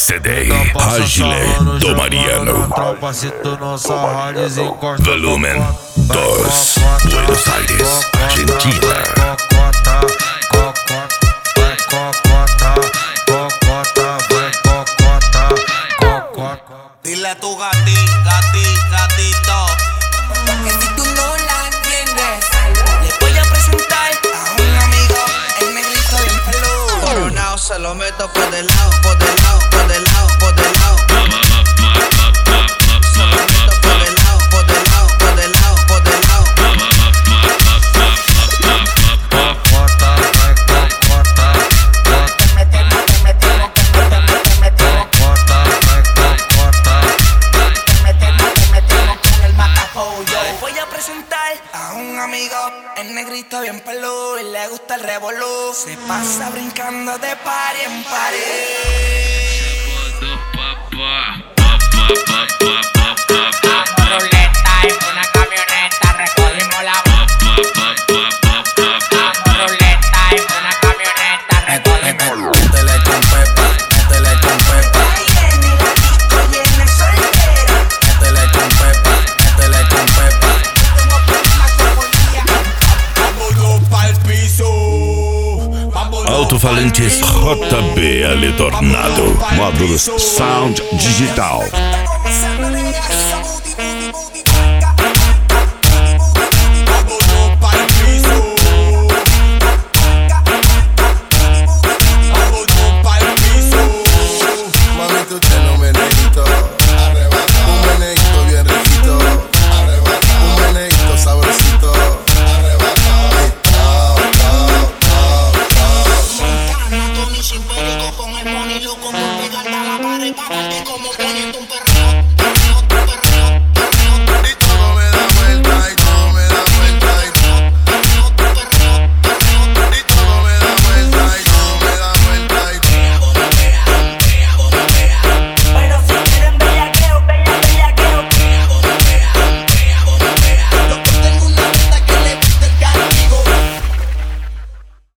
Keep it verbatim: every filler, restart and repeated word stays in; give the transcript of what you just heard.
C D Agile do Mariano. Volumen dos, Buenos Aires, Argentina. Dile a tu gati, gati, gatito que si tú no la entiendes, le voy a presentar a un amigo, el negrito bien peludo. Coronado se lo meto por del lado, por del lado, por del lado, por del lado. Se lo meto por del lado, por del lado, por del lado, por del lado. Voy a presentar a un amigo, el negrito bien peludo y le gusta el revolú. Se pasa brincando de party en party. Ruleta en una camioneta, recogimos la ruleta en una camioneta, recogimos. Métele con pepa, métele con pepa. Métele con pepa, métele con pepa. Vámonos pa'l piso. Alto-falantes J B L Tornado. Módulos Sound Digital. Vámonos pa'l piso. Vámonos pa'l piso. Mami, tú tienes un meneíto, un meneíto bien riquito, un meneíto sabrosito. Con el money loco por pegarte a la pared, pagarte como poniendo un perro.